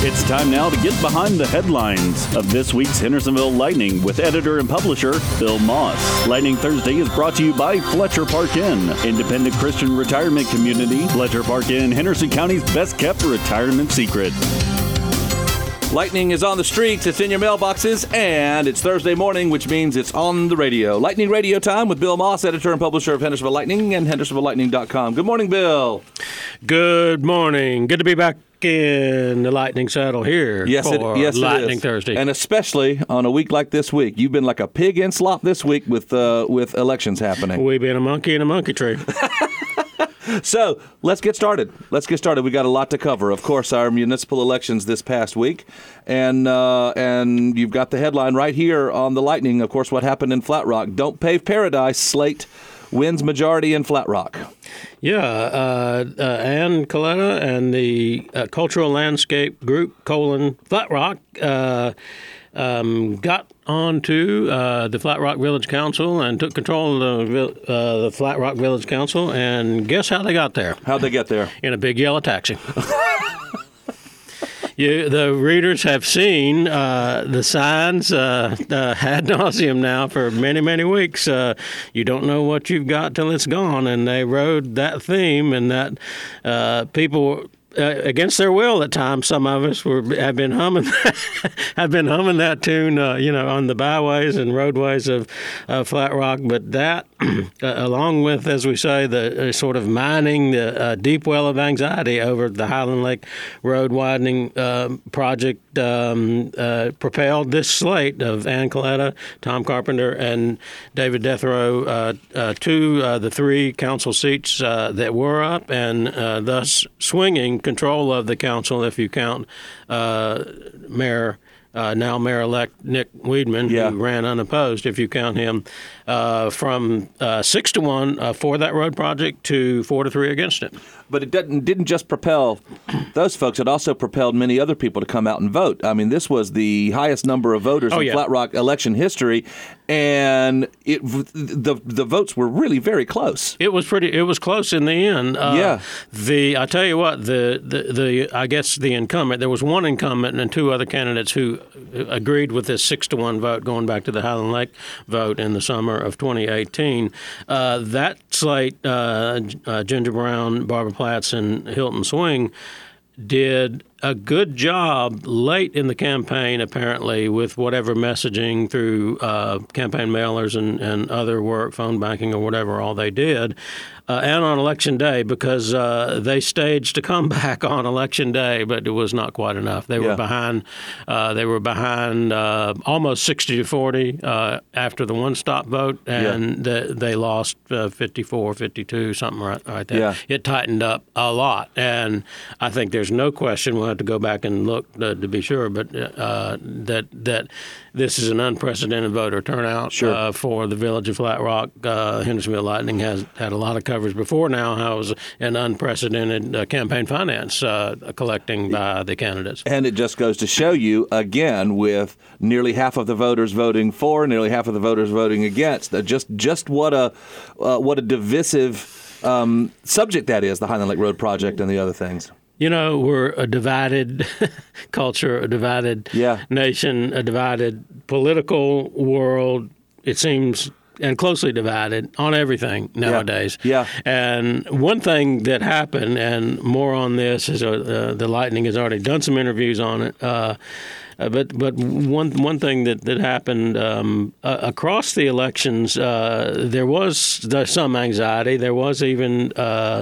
It's time now to get behind the headlines of this week's Hendersonville Lightning with editor and publisher Bill Moss. Lightning Thursday is brought to you by Fletcher Park Inn, independent Christian retirement community. Fletcher Park Inn, Henderson County's best-kept retirement secret. Lightning is on the streets, it's in your mailboxes, and it's Thursday morning, which means it's on the radio. Lightning Radio Time with Bill Moss, editor and publisher of Hendersonville Lightning and HendersonvilleLightning.com. Good morning, Bill. Good morning. Good to be back in the Lightning saddle here for Lightning Thursday. And especially on a week like this week. You've been like a pig in slop this week with elections happening. We've been a monkey in a monkey tree. So let's get started. We got a lot to cover. Of course, our municipal elections this past week, and you've got the headline right here on the Lightning. Of course, what happened in Flat Rock? Don't pave paradise. Slate wins majority in Flat Rock. Yeah, Ann Coletta and the Cultural Landscape Group, Flat Rock, got onto the Flat Rock Village Council and took control of the Flat Rock Village Council. And guess how they got there? How'd they get there? In a big yellow taxi. The readers have seen the signs ad nauseum now for many, many weeks. You don't know what you've got till it's gone, and they rode that theme, and that people. Against their will, at times, some of us have been humming that tune, on the byways and roadways of Flat Rock. But that, along with, as we say, the sort of mining the deep well of anxiety over the Highland Lake Road widening project, propelled this slate of Ann Coletta, Tom Carpenter, and David Deathrow to the three council seats that were up, and thus swinging control of the council, if you count Mayor Mayor-elect Nick Weidman, who ran unopposed, if you count him, from 6-1 for that road project to 4-3 against it. But it didn't just propel those folks. It also propelled many other people to come out and vote. I mean, this was the highest number of voters in Flat Rock election history, and the votes were really very close. It was close in the end. I tell you what, I guess the incumbent. There was one incumbent and two other candidates who agreed with this 6-1 vote, going back to the Highland Lake vote in the summer of 2018. That slate, Ginger Brown, Barbara Platts, and Hilton Swing, did a good job late in the campaign, apparently, with whatever messaging through campaign mailers and other work, phone banking or whatever, all they did. And on Election Day, because they staged a comeback on Election Day, but it was not quite enough. They were behind. They were behind almost 60-40 after the one-stop vote, and they lost 54-52, something right there. Yeah. It tightened up a lot, and I think there's no question. We'll have to go back and look to be sure, but that this is an unprecedented voter turnout for the village of Flat Rock. Hendersonville Lightning has had a lot of coverage before now how it was an unprecedented campaign finance collecting by the candidates. And it just goes to show you, again, with nearly half of the voters voting for, nearly half of the voters voting against, just what a divisive subject that is, the Highland Lake Road project and the other things. You know, we're a divided culture, a divided nation, a divided political world, it seems, and closely divided on everything nowadays. Yeah. And one thing that happened, and more on this, is the Lightning has already done some interviews on it, but one thing that happened across the elections, there was some anxiety. There was even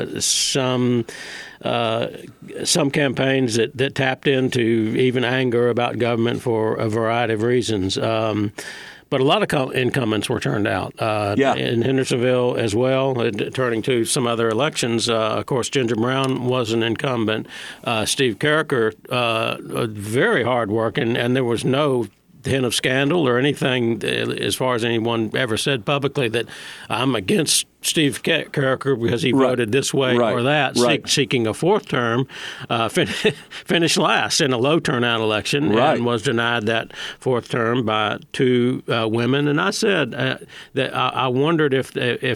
some campaigns that tapped into even anger about government for a variety of reasons. But a lot of incumbents were turned out in Hendersonville as well, turning to some other elections. Of course, Ginger Brown was an incumbent. Steve Carricker, very hard working, and there was no hint of scandal or anything as far as anyone ever said publicly that I'm against Steve Carriker, because he voted this way or that, seeking a fourth term, finished last in a low turnout election and was denied that fourth term by two women. And I said that I wondered if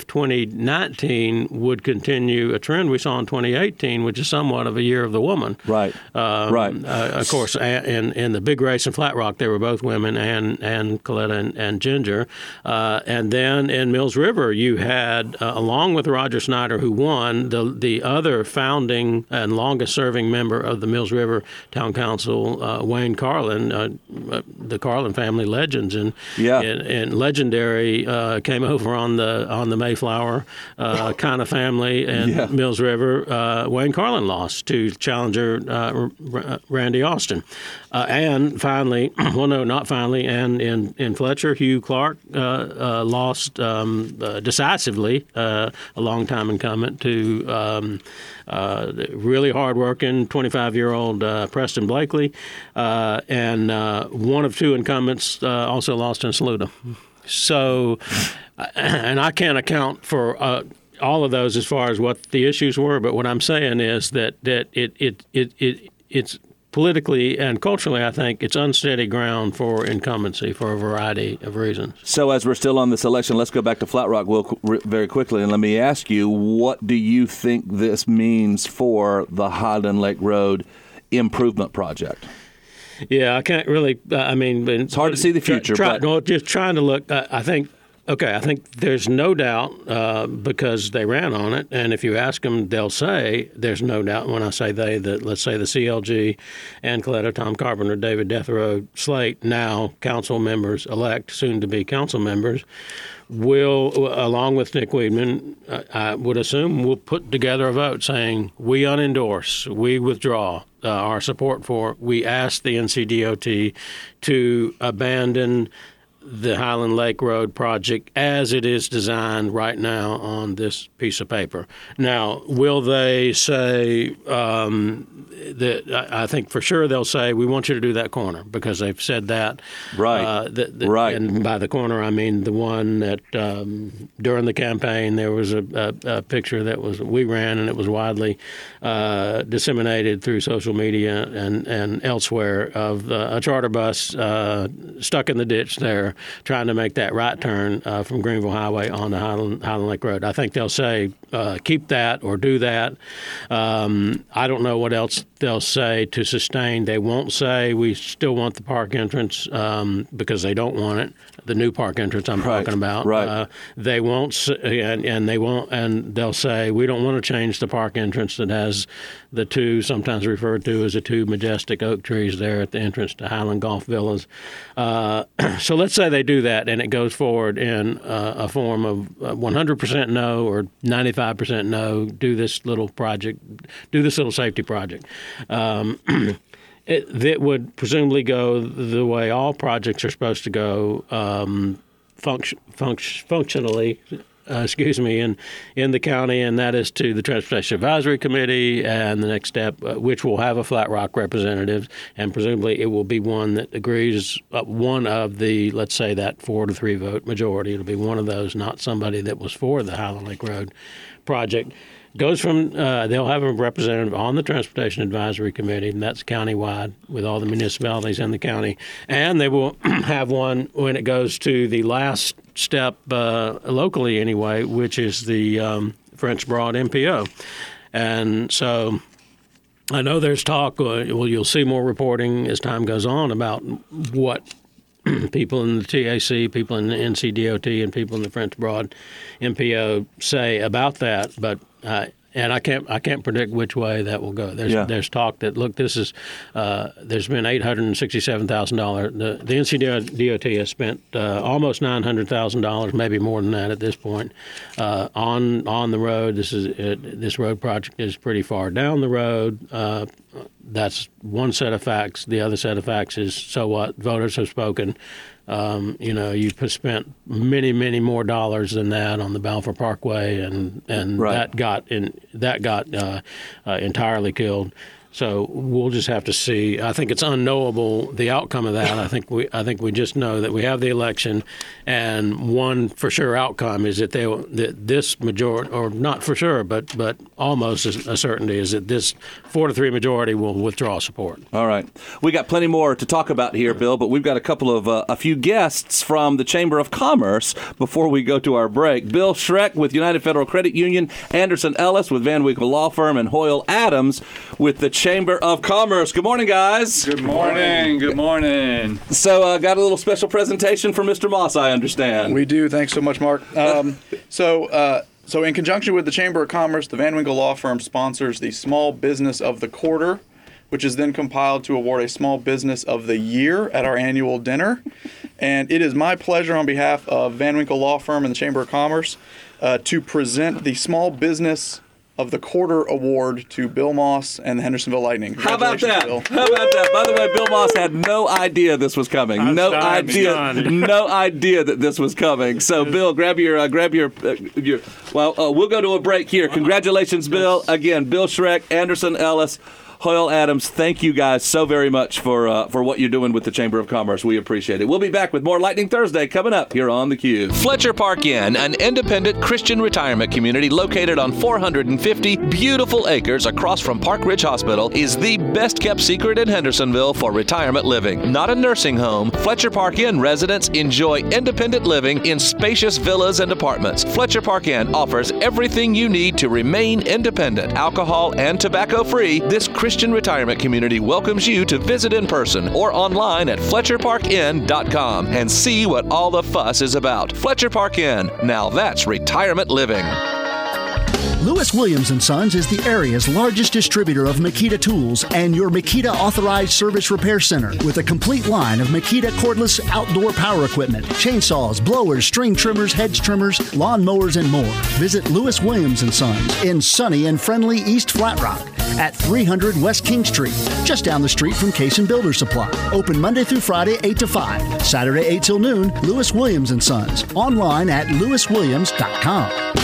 2019 would continue a trend we saw in 2018, which is somewhat of a year of the woman. Of course, in the big race in Flat Rock, they were both women, and Coletta and Ginger. And then in Mills River, you had, along with Roger Snyder, who won, the other founding and longest-serving member of the Mills River Town Council, Wayne Carlin, the Carlin family legends, and legendary, came over on the Mayflower kind of family in Mills River. Wayne Carlin lost to challenger Randy Austin. And finally, and in Fletcher, Hugh Clark lost decisively, a longtime incumbent, to really hard-working 25-year-old Preston Blakely, and one of two incumbents also lost in Saluda. So, and I can't account for all of those as far as what the issues were, but what I'm saying is that it's politically and culturally, I think, it's unsteady ground for incumbency for a variety of reasons. So as we're still on this election, let's go back to Flat Rock very quickly, and let me ask you, what do you think this means for the Highland Lake Road improvement project? Yeah, I can't really, it's hard to see the future. Just trying to look, I think there's no doubt because they ran on it, and if you ask them, they'll say there's no doubt. When I say they, that let's say the CLG, Ann Coletta, Tom Carpenter, David Detheroe Slate, now council members elect, soon to be council members, will, along with Nick Weedman, I would assume, will put together a vote saying we unendorse, we withdraw our support for. We ask the NCDOT to abandon the Highland Lake Road project as it is designed right now on this piece of paper. Now, will they say that? I think for sure they'll say we want you to do that corner, because they've said that. Right. And by the corner, I mean the one that during the campaign there was a picture that we ran, and it was widely disseminated through social media and elsewhere of a charter bus stuck in the ditch there, trying to make that right turn from Greenville Highway onto Highland Lake Road. I think they'll say keep that or do that. I don't know what else they'll say to sustain. They won't say we still want the park entrance because they don't want it. The new park entrance I'm talking about. Right. They won't, and they won't, and they'll say we don't want to change the park entrance that has the two, sometimes referred to as the two majestic oak trees there at the entrance to Highland Golf Villas. So let's say they do that, and it goes forward in a form of 100% no or 95% no. Do this little project, do this little safety project. That would presumably go the way all projects are supposed to go, functionally. In the county, and that is to the Transportation Advisory Committee, and the next step, which will have a Flat Rock representative, and presumably it will be one that agrees, one of the, let's say, that 4-3 vote majority. It'll be one of those, not somebody that was for the Highland Lake Road project. Goes from, they'll have a representative on the Transportation Advisory Committee, and that's countywide with all the municipalities in the county. And they will have one when it goes to the last step, locally anyway, which is the French Broad MPO. And so I know there's talk, you'll see more reporting as time goes on about what people in the TAC, people in the NCDOT, and people in the French Broad MPO say about that, but and I can't predict which way that will go. There's talk that, look, this is there's been $867,000. The NCDOT has spent almost $900,000, maybe more than that at this point, on the road. This road project is pretty far down the road. That's one set of facts. The other set of facts is, so what? Voters have spoken. You've spent many, many more dollars than that on the Balfour Parkway, and right. that got entirely killed. So we'll just have to see. I think it's unknowable the outcome of that. I think we just know that we have the election, and one for sure outcome is that this majority, or not for sure, but almost a certainty, is that this 4-3 majority will withdraw support. All right, we got plenty more to talk about here, Bill, but we've got a couple of a few guests from the Chamber of Commerce before we go to our break. Bill Schreck with United Federal Credit Union, Anderson Ellis with Van Winkle Law Firm, and Hoyle Adams with the Chamber of Commerce. Good morning, guys. Good morning. Good morning. So, got a little special presentation for Mr. Moss, I understand. We do. Thanks so much, Mark. So in conjunction with the Chamber of Commerce, the Van Winkle Law Firm sponsors the Small Business of the Quarter, which is then compiled to award a Small Business of the Year at our annual dinner. And it is my pleasure on behalf of Van Winkle Law Firm and the Chamber of Commerce to present the Small Business of the Quarter Award to Bill Moss and the Hendersonville Lightning. How about that? Bill. How about that? By the way, Bill Moss had no idea this was coming. No idea that this was coming. So, Bill, grab your. We'll go to a break here. Congratulations, Bill. Again, Bill Schreck, Anderson Ellis, Hoyle Adams, thank you guys so very much for what you're doing with the Chamber of Commerce. We appreciate it. We'll be back with more Lightning Thursday coming up here on theCUBE. Fletcher Park Inn, an independent Christian retirement community located on 450 beautiful acres across from Park Ridge Hospital, is the best-kept secret in Hendersonville for retirement living. Not a nursing home, Fletcher Park Inn residents enjoy independent living in spacious villas and apartments. Fletcher Park Inn offers everything you need to remain independent. Alcohol and tobacco-free, this Christian retirement community welcomes you to visit in person or online at FletcherParkInn.com and see what all the fuss is about. Fletcher Park Inn. Now that's retirement living. Lewis Williams & Sons is the area's largest distributor of Makita tools and your Makita authorized service repair center with a complete line of Makita cordless outdoor power equipment, chainsaws, blowers, string trimmers, hedge trimmers, lawn mowers, and more. Visit Lewis Williams & Sons in sunny and friendly East Flat Rock at 300 West King Street, just down the street from Case & Builder Supply. Open Monday through Friday 8 to 5, Saturday 8 till noon. Lewis Williams & Sons. Online at lewiswilliams.com.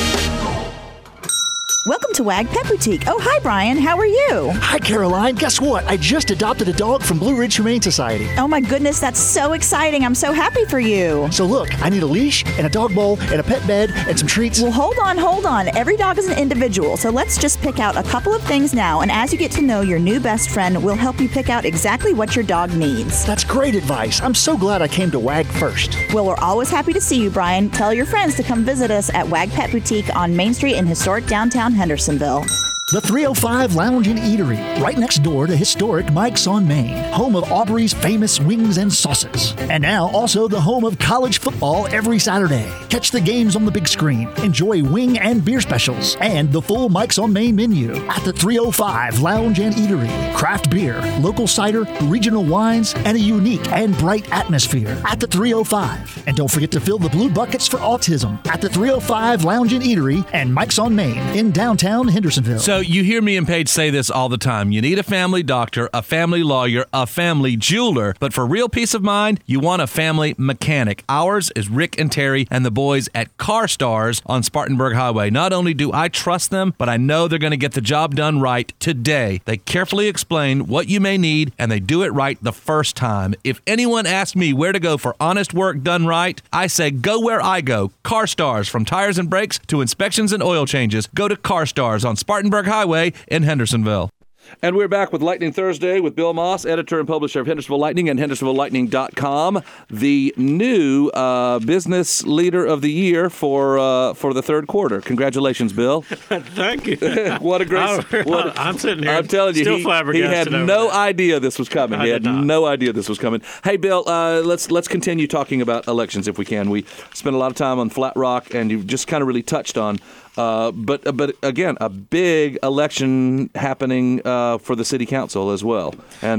Welcome to Wag Pet Boutique. Oh, hi, Brian. How are you? Hi, Caroline. Guess what? I just adopted a dog from Blue Ridge Humane Society. Oh, my goodness. That's so exciting. I'm so happy for you. So look, I need a leash and a dog bowl and a pet bed and some treats. Well, hold on. Every dog is an individual, so let's just pick out a couple of things now, and as you get to know your new best friend, we'll help you pick out exactly what your dog needs. That's great advice. I'm so glad I came to Wag first. Well, we're always happy to see you, Brian. Tell your friends to come visit us at Wag Pet Boutique on Main Street in historic downtown Hendersonville. The 305 Lounge and Eatery, right next door to historic Mike's on Main, home of Aubrey's famous wings and sauces. And now also the home of college football every Saturday. Catch the games on the big screen, enjoy wing and beer specials, and the full Mike's on Main menu at the 305 Lounge and Eatery. Craft beer, local cider, regional wines, and a unique and bright atmosphere at the 305. And don't forget to fill the blue buckets for autism at the 305 Lounge and Eatery and Mike's on Main in downtown Hendersonville. So you hear me and Paige say this all the time. You need a family doctor, a family lawyer, a family jeweler, but for real peace of mind, you want a family mechanic. Ours is Rick and Terry and the boys at Car Stars on Spartanburg Highway. Not only do I trust them, but I know they're going to get the job done right today. They carefully explain what you may need, and they do it right the first time. If anyone asks me where to go for honest work done right, I say go where I go. Car Stars. From tires and brakes to inspections and oil changes, go to Car Stars on Spartanburg Highway in Hendersonville. And we're back with Lightning Thursday with Bill Moss, editor and publisher of Hendersonville Lightning and HendersonvilleLightning.com, the new business leader of the year for the third quarter. Congratulations, Bill. Thank you. What a great... I'm sitting here. I'm telling you, still he flabbergasted. had no idea this was coming. He had no idea this was coming. Hey, Bill, let's continue talking about elections if we can. We spent a lot of time on Flat Rock, and you've just kind of really touched on. But again, a big election happening for the city council as well,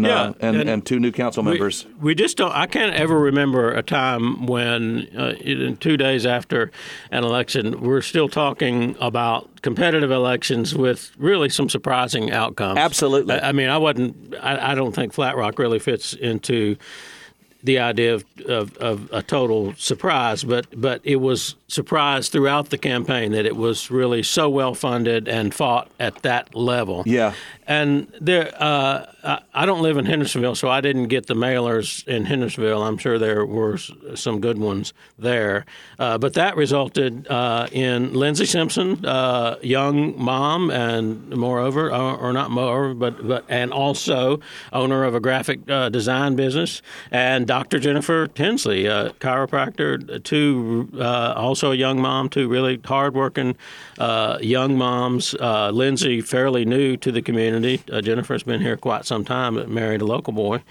and two new council members. We just don't. I can't ever remember a time when, in 2 days after an election, we're still talking about competitive elections with really some surprising outcomes. Absolutely. I mean, I don't think Flat Rock really fits into the idea of a total surprise, but it was surprised throughout the campaign that it was really so well funded and fought at that level. Yeah. And there, I don't live in Hendersonville, so I didn't get the mailers in Hendersonville. I'm sure there were some good ones there. But that resulted in Lindsay Simpson, young mom, and moreover, or not moreover, but and also owner of a graphic design business, and Dr. Jennifer Tinsley, chiropractor, also a young mom, two really hardworking young moms. Lindsay, fairly new to the community. Jennifer's been here quite some time, but married a local boy.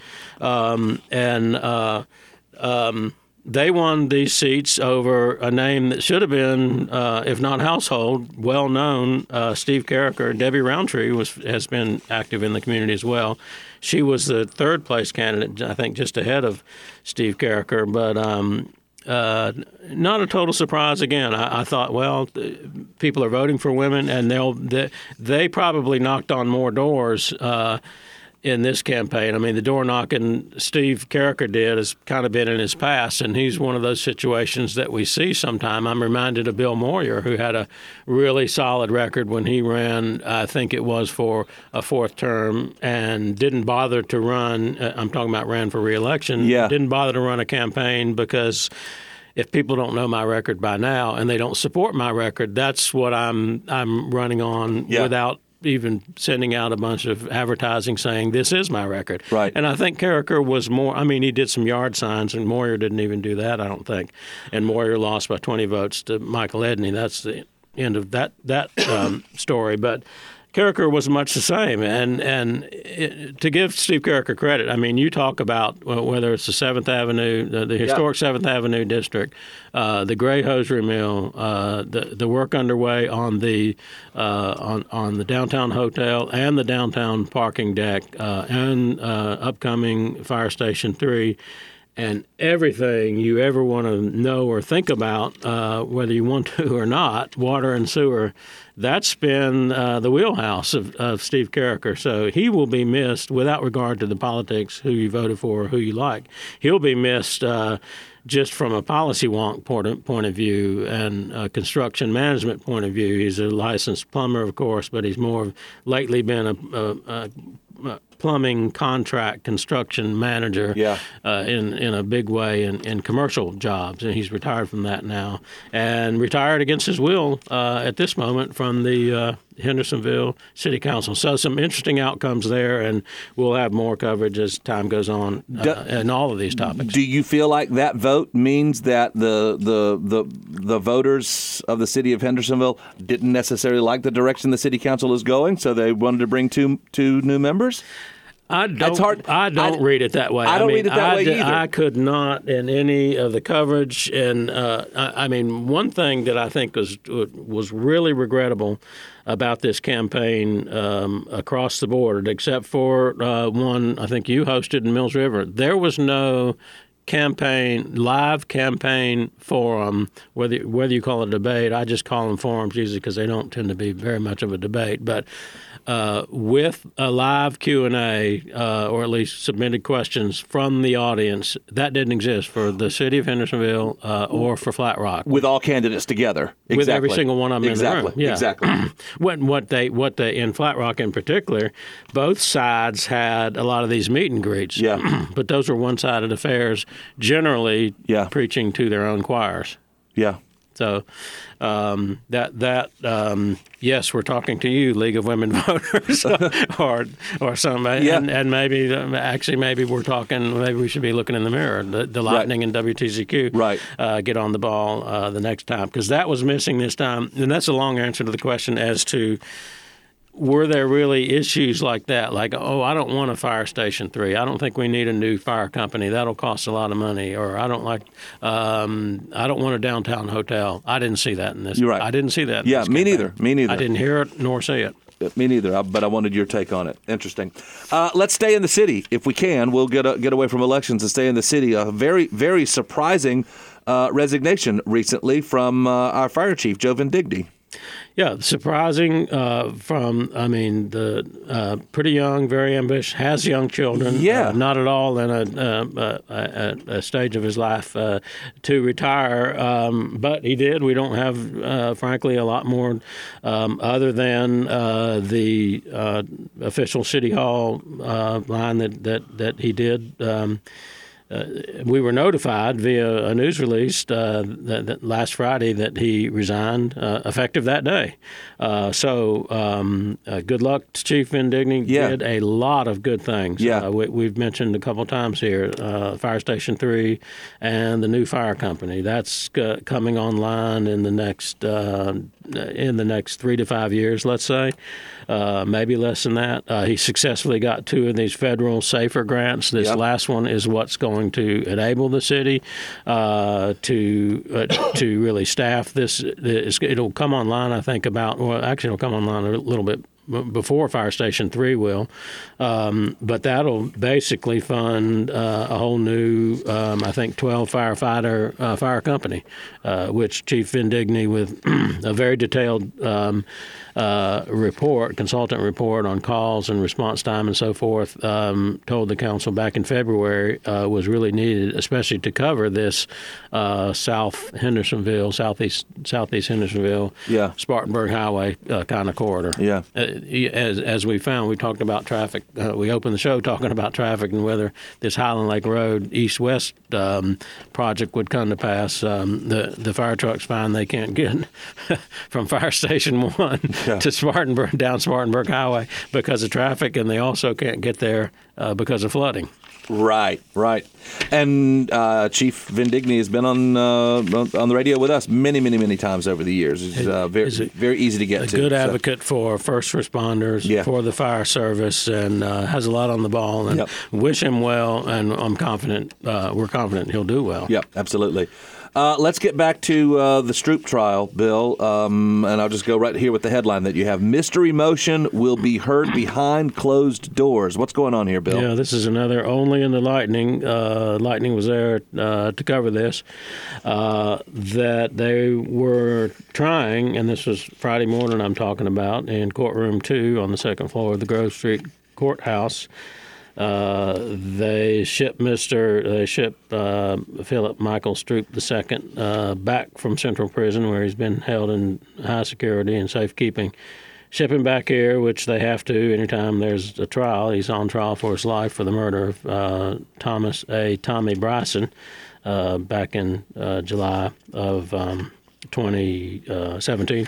They won these seats over a name that should have been, if not household, well-known. Steve Carriker. Debbie Roundtree has been active in the community as well. She was the third-place candidate, I think, just ahead of Steve Carriker, but not a total surprise again. I thought, well, people are voting for women, and they probably knocked on more doors in this campaign. I mean, the door knocking Steve Carriker did has kind of been in his past, and he's one of those situations that we see sometime. I'm reminded of Bill Moyer, who had a really solid record when he ran, I think it was for a fourth term, and didn't bother to run. I'm talking about ran for re-election. Yeah. Didn't bother to run a campaign because if people don't know my record by now and they don't support my record, that's what I'm running on without even sending out a bunch of advertising saying this is my record. Right. And I think Carriker was more, I mean, he did some yard signs, and Moyer didn't even do that, I don't think. And Moyer lost by 20 votes to Michael Edney. That's the end of that story. But Carriker was much the same, and to give Steve Carriker credit, I mean, you talk about whether it's the 7th Avenue, the historic 7th Avenue district, the Gray Hosiery Mill, the work underway on the downtown hotel and the downtown parking deck, and upcoming Fire Station 3. And everything you ever want to know or think about, whether you want to or not, water and sewer, that's been the wheelhouse of Steve Carriker. So he will be missed without regard to the politics, who you voted for, or who you like. He'll be missed just from a policy wonk point of view and a construction management point of view. He's a licensed plumber, of course, but he's more lately been a plumbing contract construction manager in a big way in commercial jobs, and he's retired from that now, and retired against his will at this moment from the Hendersonville City Council. So some interesting outcomes there, and we'll have more coverage as time goes on in all of these topics. Do you feel like that vote means that the voters of the city of Hendersonville didn't necessarily like the direction the City Council is going, so they wanted to bring two new members? I don't read it that way. I don't read it that way either. I could not in any of the coverage. And I mean, one thing that I think was really regrettable about this campaign across the board, except for one I think you hosted in Mills River, there was no live campaign forum, whether you call it a debate. I just call them forums usually because they don't tend to be very much of a debate. But with a live Q&A, or at least submitted questions from the audience, that didn't exist for the city of Hendersonville or for Flat Rock. With all candidates together. Exactly. With every single one of them in the room. Yeah. Exactly. What they in Flat Rock in particular, both sides had a lot of these meet and greets. Yeah. But those were one-sided affairs, generally preaching to their own choirs. Yeah. So yes, we're talking to you, League of Women Voters, or somebody, and maybe we're talking. Maybe we should be looking in the mirror. The Lightning and WTZQ get on the ball the next time, because that was missing this time, and that's a long answer to the question as to. Were there really issues like that? Like, I don't want a Fire Station 3. I don't think we need a new fire company. That'll cost a lot of money. Or I don't want a downtown hotel. I didn't see that in this. You're right. I didn't see that. Yeah, me neither. I didn't hear it nor see it. Me neither, but I wanted your take on it. Interesting. Let's stay in the city if we can. We'll get away from elections and stay in the city. A very, very surprising resignation recently from our fire chief, Joe Vendigne. Yeah, surprising the pretty young, very ambitious, has young children. Yeah. Not at all in a stage of his life to retire, but he did. We don't have, frankly, a lot more other than the official City Hall line that he did. We were notified via a news release that last Friday that he resigned, effective that day. So good luck to Chief Vendigne. Yeah. Did a lot of good things. Yeah. We've mentioned a couple times here, Fire Station 3 and the new fire company. That's coming online in the next 3 to 5 years, let's say. Maybe less than that. He successfully got 2 of these federal SAFER grants. This last one is what's going to enable the city to really staff this. It'll come online, I think, it'll come online a little bit before Fire Station 3 will, but that'll basically fund a whole new, I think, 12 firefighter fire company, which Chief Vendigne, with a very detailed consultant report on calls and response time and so forth, told the council back in February was really needed, especially to cover this southeast Hendersonville, Spartanburg Highway kind of corridor. Yeah. As we found, we talked about traffic. We opened the show talking about traffic and whether this Highland Lake Road east-west project would come to pass. The fire trucks find they can't get from Fire Station 1 to Spartanburg, down Spartanburg Highway because of traffic, and they also can't get there because of flooding. Right. And Chief Vendigne has been on the radio with us many times over the years. He's very easy to get to. A good advocate for first responders, for the fire service, and has a lot on the ball. And wish him well, and I'm confident, we're confident he'll do well. Yep, absolutely. Let's get back to the Stroop trial, Bill, and I'll just go right here with the headline that you have. Mystery motion will be heard behind closed doors. What's going on here, Bill? Yeah, this is another Only in the Lightning. Lightning was there to cover this, that they were trying, and this was Friday morning I'm talking about, in courtroom 2 on the second floor of the Grove Street Courthouse. They shipped Philip Michael Stroop II back from Central Prison, where he's been held in high security and safekeeping. Ship him back here, which they have to anytime there's a trial. He's on trial for his life for the murder of Tommy Bryson back in July of 2017.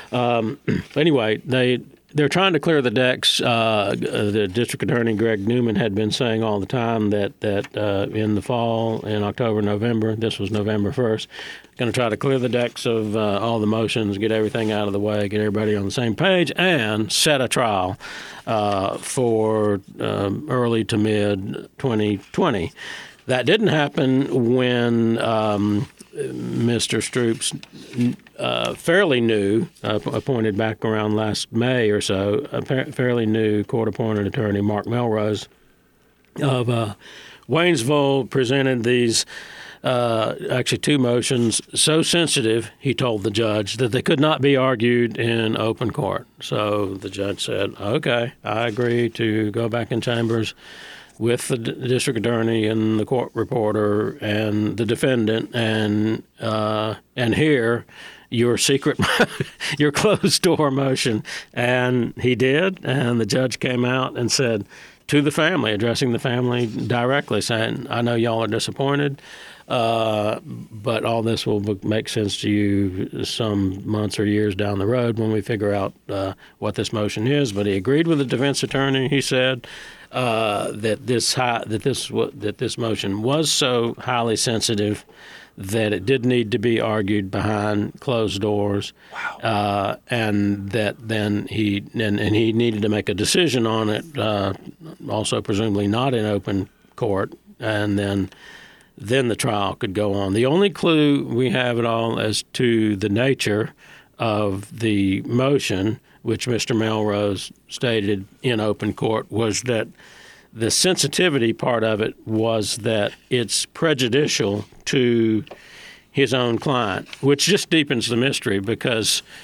Anyway, they're trying to clear the decks. The district attorney, Greg Newman, had been saying all the time that in the fall, in October, November, this was November 1st, going to try to clear the decks of all the motions, get everything out of the way, get everybody on the same page, and set a trial for early to mid-2020. That didn't happen when Mr. Stroop's fairly new, appointed back around last May or so, fairly new court-appointed attorney, Mark Melrose of Waynesville, presented these actually 2 motions so sensitive, he told the judge, that they could not be argued in open court. So the judge said, okay, I agree to go back in chambers with the district attorney and the court reporter and the defendant and hear your secret, your closed door motion. And he did, and the judge came out and said to the family, addressing the family directly, saying, I know y'all are disappointed, but all this will make sense to you some months or years down the road when we figure out what this motion is. But he agreed with the defense attorney. He said that this motion was so highly sensitive that it did need to be argued behind closed doors. Wow. And that then he needed to make a decision on it, also presumably not in open court, and then the trial could go on. The only clue we have at all as to the nature of the motion, which Mr. Melrose stated in open court, was that the sensitivity part of it was that it's prejudicial to his own client, which just deepens the mystery because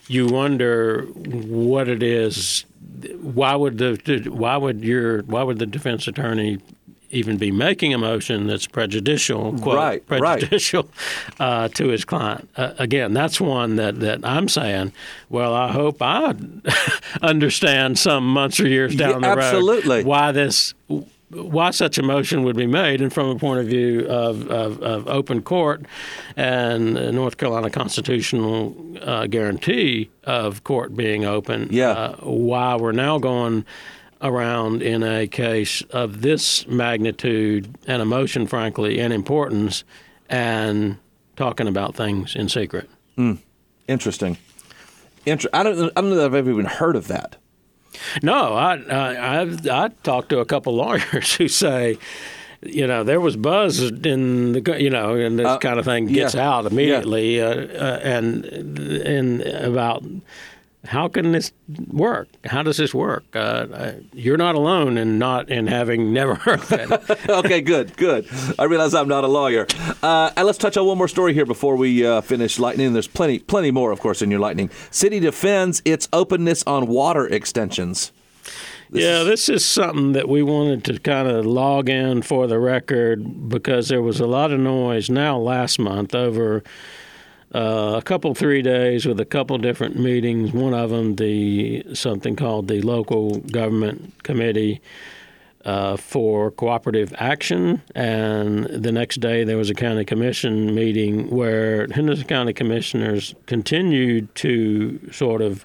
you wonder what it is. Why would the defense attorney even be making a motion that's prejudicial, quote, prejudicial to his client? Again, that's one that I'm saying, well, I hope I understand some months or years down the road why such a motion would be made, and from a point of view of open court and North Carolina constitutional guarantee of court being open, why we're now going around in a case of this magnitude and emotion, frankly, and importance, and talking about things in secret. Interesting. I don't know that I've ever even heard of that. No, I talked to a couple lawyers who say, there was buzz in the, and this kind of thing gets out immediately, and about how can this work? How does this work? You're not alone in having never heard that. Okay, good. I realize I'm not a lawyer. And let's touch on one more story here before we finish Lightning. There's plenty more, of course, in your Lightning. City defends its openness on water extensions. This is something that we wanted to kind of log in for the record, because there was a lot of noise last month over a couple 3 days with a couple different meetings. One of them, something called the Local Government Committee for Cooperative Action, and the next day there was a county commission meeting where Henderson County commissioners continued to sort of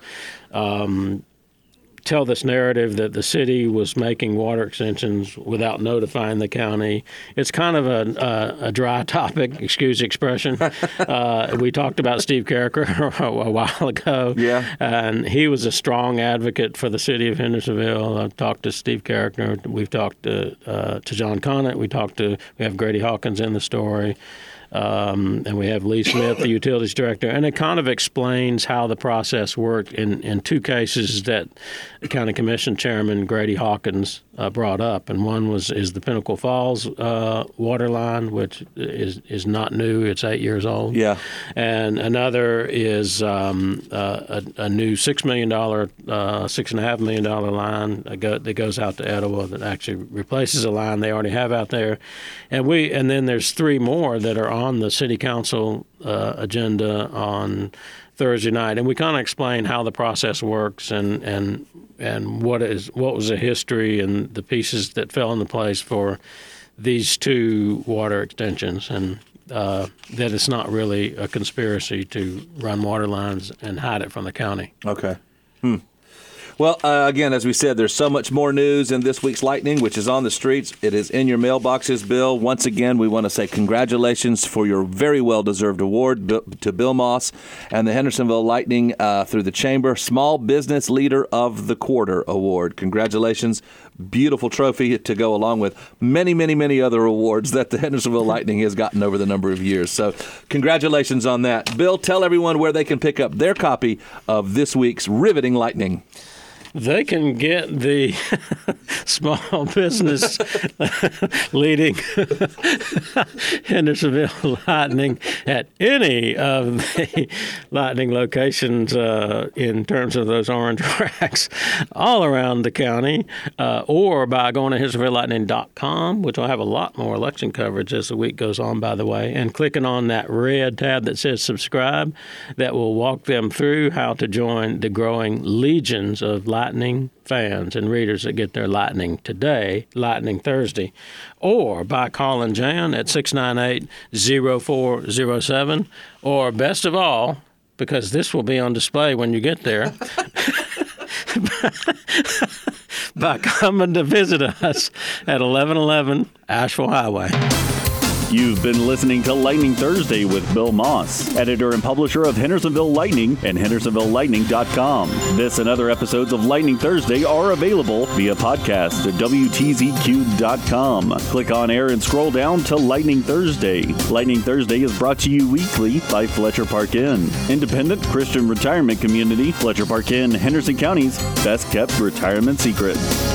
tell this narrative that the city was making water extensions without notifying the county. It's kind of a dry topic, excuse the expression. We talked about Steve Carricker a while ago, and he was a strong advocate for the city of Hendersonville. I talked to Steve Carricker. We've talked to John Conant. We have Grady Hawkins in the story. And we have Lee Smith, the utilities director, and it kind of explains how the process worked in two cases that the County Commission Chairman Grady Hawkins brought up. And one is the Pinnacle Falls water line, which is not new; it's 8 years old. Yeah. And another is a new $6.5 million line that goes out to Etowah that actually replaces a line they already have out there. And then there's three more that are on the city council agenda on Thursday night, and we kind of explain how the process works and what was the history and the pieces that fell into place for these two water extensions, and that it's not really a conspiracy to run water lines and hide it from the county. Okay. Well, again, as we said, there's so much more news in this week's Lightning, which is on the streets. It is in your mailboxes, Bill. Once again, we want to say congratulations for your very well-deserved award to Bill Moss and the Hendersonville Lightning through the Chamber Small Business Leader of the Quarter Award. Congratulations. Beautiful trophy to go along with many, many, many other awards that the Hendersonville Lightning has gotten over the number of years. So congratulations on that. Bill, tell everyone where they can pick up their copy of this week's riveting Lightning. They can get the small business leading Hendersonville Lightning at any of the Lightning locations in terms of those orange racks all around the county, or by going to HendersonvilleLightning.com, which will have a lot more election coverage as the week goes on, by the way, and clicking on that red tab that says subscribe. That will walk them through how to join the growing legions of Lightning fans and readers that get their Lightning today, Lightning Thursday, or by calling Jan at 698-0407, or best of all, because this will be on display when you get there, by coming to visit us at 1111 Asheville Highway. You've been listening to Lightning Thursday with Bill Moss, editor and publisher of Hendersonville Lightning and HendersonvilleLightning.com. This and other episodes of Lightning Thursday are available via podcast at WTZQ.com. Click on air and scroll down to Lightning Thursday. Lightning Thursday is brought to you weekly by Fletcher Park Inn, independent Christian retirement community, Fletcher Park Inn, Henderson County's best kept retirement secret.